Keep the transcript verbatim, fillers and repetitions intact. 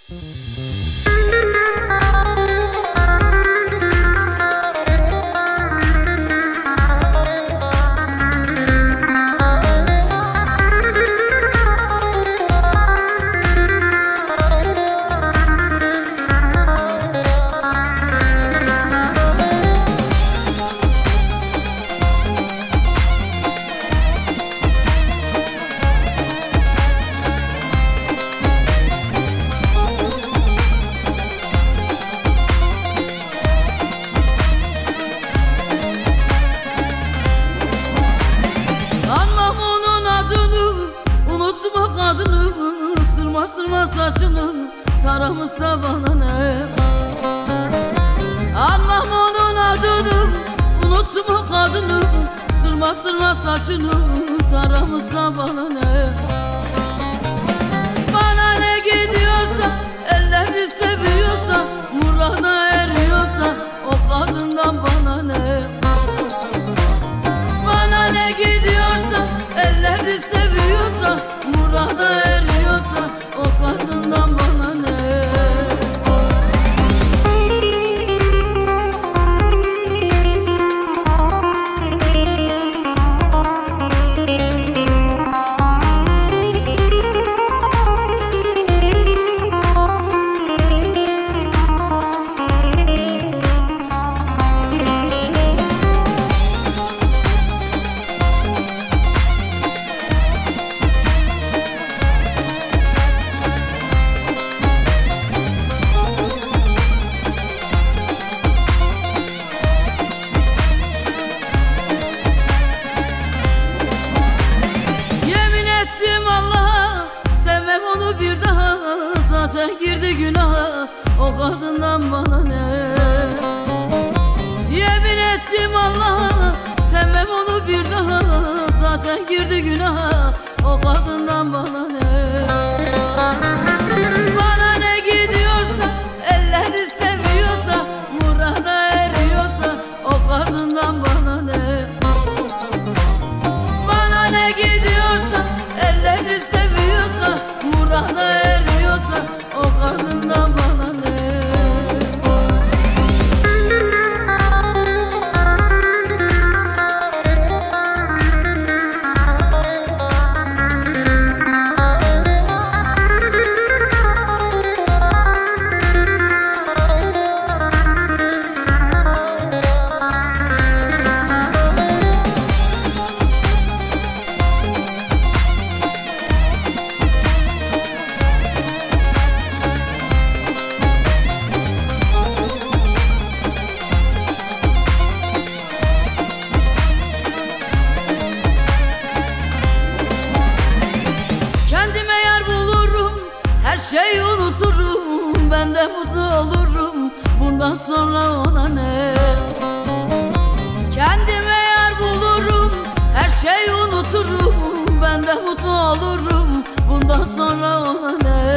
Sırma sırma saçını taramışsa bana ne? Almam onun adını, unutma kadını. Sırma sırma saçını taramışsa bana ne? Bana ne gidiyorsa, ellerini seviyorsa, murana eriyorsa, o kadından bana ne? Bana ne gidiyorsa, ellerini seviyorsa, murana eriyorsa, o kadından bana ne? Onu bir daha zaten girdi günaha, o kadından bana ne? Yemin ettim Allah'a, sevmem onu bir daha zaten girdi günaha, o kadından bana ne? Bana ne gidiyorsa, elleri seviyorsa, murana eriyorsa, o kadından bana ne? Bana ne gidiyorsa, elleri seviyorsa, murana eriyorsa, o kadından bana ne? Her şeyi unuturum, ben de mutlu olurum, bundan sonra ona ne? Kendime yer bulurum, her şeyi unuturum, ben de mutlu olurum, bundan sonra ona ne?